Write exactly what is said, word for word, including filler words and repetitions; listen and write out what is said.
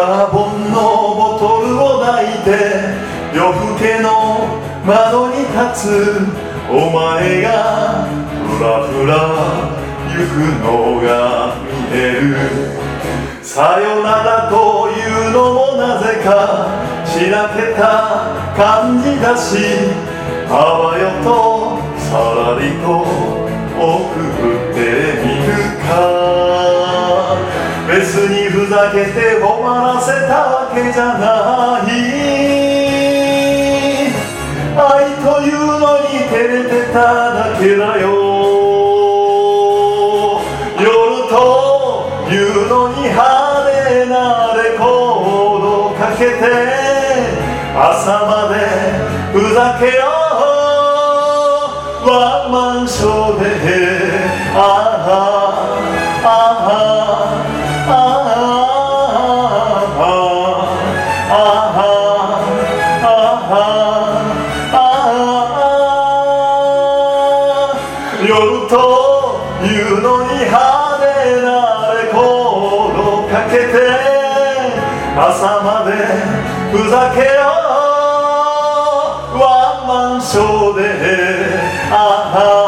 バーボンのボトルを抱いて夜更けの窓に立つお前がふらふら行くのが見える。さよならというのもなぜかしらけた感じだし、あわよとさらりと送ってみるか。別にふざけて困らせたわけじゃない、愛というのに照れてただけだよ。夜というのに派手なレコードをかけて朝までふざけようワンマンショーで。ああああああ夜というのに派手なレコードをかけて朝までふざけようワンマンショーで。ああ